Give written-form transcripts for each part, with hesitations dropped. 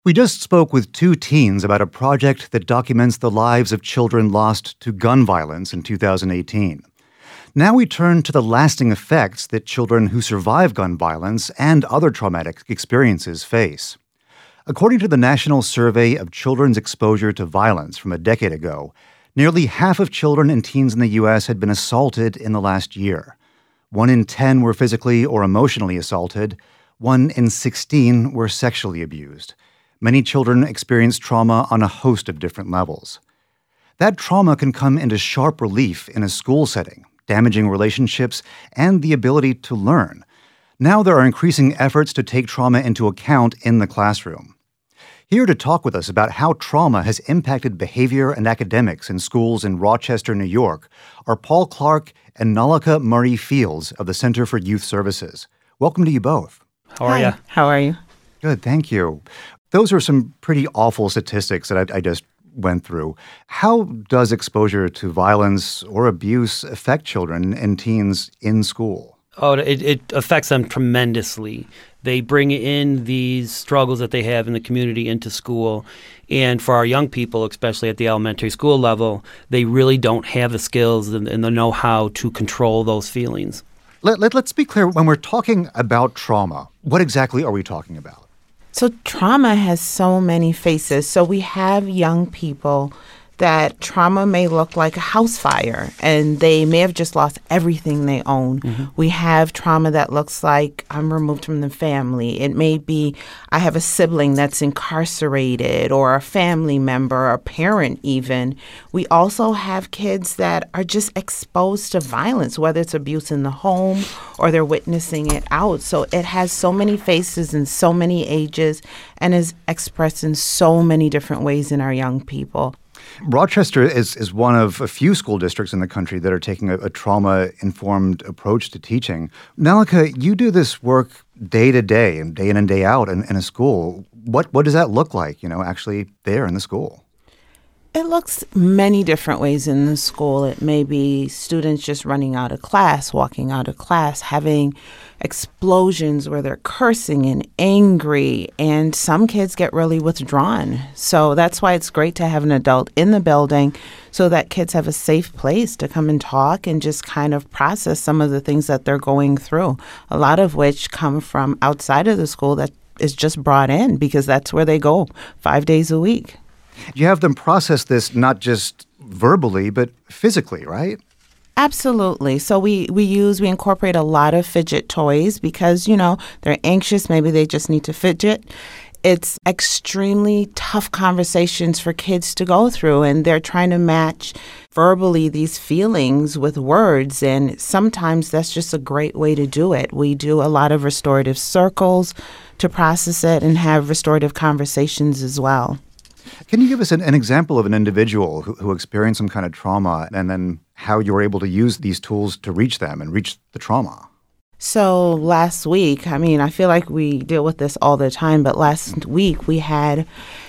We just spoke with two teens about a project that documents the lives of children lost to gun violence in 2018. Now we turn to the lasting effects that children who survive gun violence and other traumatic experiences face. According to the National Survey of Children's Exposure to Violence from a decade ago, nearly half of children and teens in the U.S. had been assaulted in the last year. 1 in 10 were physically or emotionally assaulted. 1 in 16 were sexually abused. Many children experience trauma on a host of different levels. That trauma can come into sharp relief in a school setting, damaging relationships and the ability to learn. Now there are increasing efforts to take trauma into account in the classroom. Here to talk with us about how trauma has impacted behavior and academics in schools in Rochester, New York, are Paul Clark and Nalika Murray Fields of the Center for Youth Services. Welcome to you both. How are you? How are you? Good, thank you. Those are some pretty awful statistics that I just went through. How does exposure to violence or abuse affect children and teens in school? Oh, it affects them tremendously. They bring in these struggles that they have in the community into school. And for our young people, especially at the elementary school level, they really don't have the skills and the know-how to control those feelings. Let's be clear. When we're talking about trauma, what exactly are we talking about? So trauma has so many faces. So we have young people that trauma may look like a house fire, and they may have just lost everything they own. Mm-hmm. We have trauma that looks like I'm removed from the family. It may be I have a sibling that's incarcerated, or a family member, or a parent even. We also have kids that are just exposed to violence, whether it's abuse in the home or they're witnessing it out. So it has so many faces and so many ages and is expressed in so many different ways in our young people. Rochester is one of a few school districts in the country that are taking a trauma-informed approach to teaching. Nalika, you do this work day to day and day in and day out in a school. What does that look like, actually there in the school? It looks many different ways in the school. It may be students just running out of class, walking out of class, having explosions where they're cursing and angry, and some kids get really withdrawn. So that's why it's great to have an adult in the building so that kids have a safe place to come and talk and just kind of process some of the things that they're going through, a lot of which come from outside of the school that is just brought in because that's where they go 5 days a week. You have them process this not just verbally, but physically, right? Absolutely. So we incorporate a lot of fidget toys because, they're anxious. Maybe they just need to fidget. It's extremely tough conversations for kids to go through, and they're trying to match verbally these feelings with words, and sometimes that's just a great way to do it. We do a lot of restorative circles to process it and have restorative conversations as well. Can you give us an example of an individual who experienced some kind of trauma and then how you were able to use these tools to reach them and reach the trauma? So last week, I feel like we deal with this all the time, but last week we had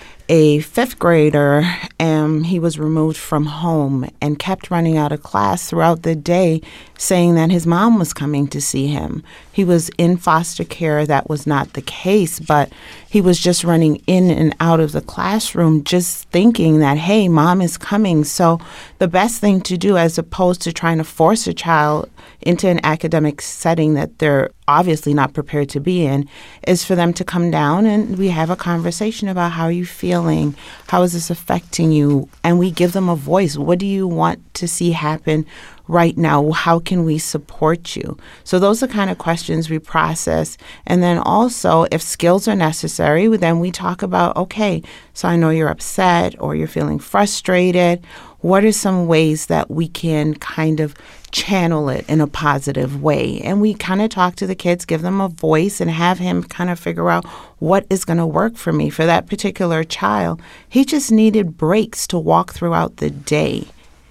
a 5th grader, and he was removed from home and kept running out of class throughout the day, saying that his mom was coming to see him. He was in foster care. That was not the case, but he was just running in and out of the classroom, just thinking that, hey, mom is coming. So the best thing to do, as opposed to trying to force a child into an academic setting that they're obviously not prepared to be in, is for them to come down and we have a conversation about how are you feeling, how is this affecting you, and we give them a voice. What do you want to see happen right now? How can we support you? So those are the kind of questions we process. And then also, if skills are necessary, then we talk about, okay, so I know you're upset or you're feeling frustrated. What are some ways that we can kind of channel it in a positive way? And we kind of talk to the kids, give them a voice, and have him kind of figure out what is going to work for me. For that particular child, he just needed breaks to walk throughout the day.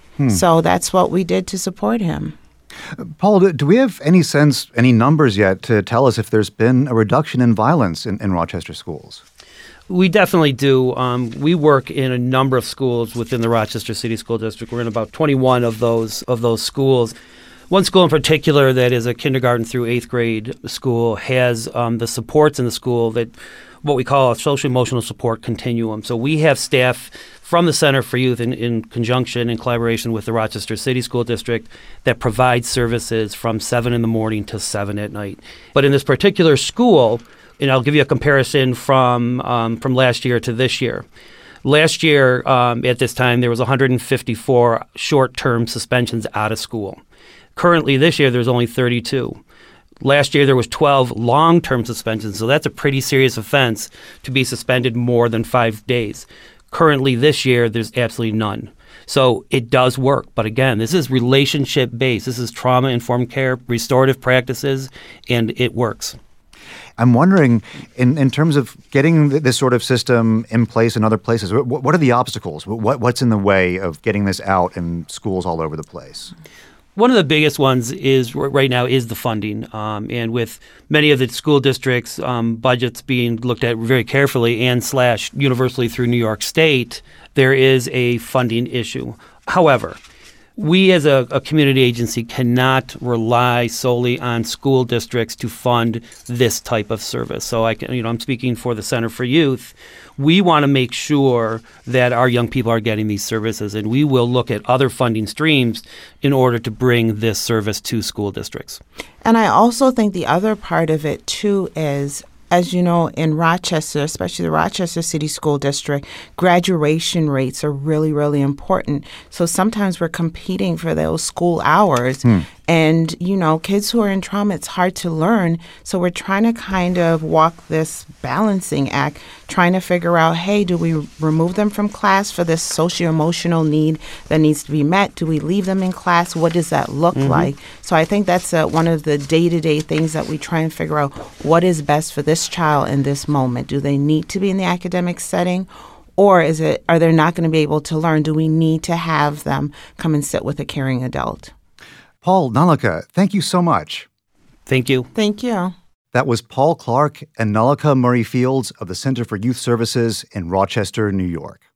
So that's what we did to support him. Paul, do we have any sense, any numbers yet to tell us if there's been a reduction in violence in Rochester schools? We definitely do. We work in a number of schools within the Rochester City School District. We're in about 21 of those schools. One school in particular that is a kindergarten through 8th grade school has the supports in the school that what we call a social emotional support continuum. So we have staff from the Center for Youth in conjunction and collaboration with the Rochester City School District that provide services from 7 in the morning till 7 at night. But in this particular school, and I'll give you a comparison from last year to this year. Last year, at this time, there was 154 short-term suspensions out of school. Currently, this year, there's only 32. Last year, there was 12 long-term suspensions, so that's a pretty serious offense to be suspended more than 5 days. Currently, this year, there's absolutely none. So it does work. But again, this is relationship-based. This is trauma-informed care, restorative practices, and it works. I'm wondering, in terms of getting this sort of system in place in other places, what are the obstacles? What's in the way of getting this out in schools all over the place? One of the biggest ones is right now is the funding, and with many of the school districts' budgets being looked at very carefully and / universally through New York State, there is a funding issue. However, we as a community agency cannot rely solely on school districts to fund this type of service. So I'm speaking for the Center for Youth. We want to make sure that our young people are getting these services, and we will look at other funding streams in order to bring this service to school districts. And I also think the other part of it, too, is, as you know, in Rochester, especially the Rochester City School District, graduation rates are really, really important. So sometimes we're competing for those school hours. And, kids who are in trauma, it's hard to learn. So we're trying to kind of walk this balancing act, trying to figure out, hey, do we remove them from class for this socio-emotional need that needs to be met? Do we leave them in class? What does that look like? So I think that's one of the day-to-day things that we try and figure out. What is best for this child in this moment? Do they need to be in the academic setting? Or are they not going to be able to learn? Do we need to have them come and sit with a caring adult? Paul, Nalika, thank you so much. Thank you. Thank you. That was Paul Clark and Nalika Murray Fields of the Center for Youth Services in Rochester, New York.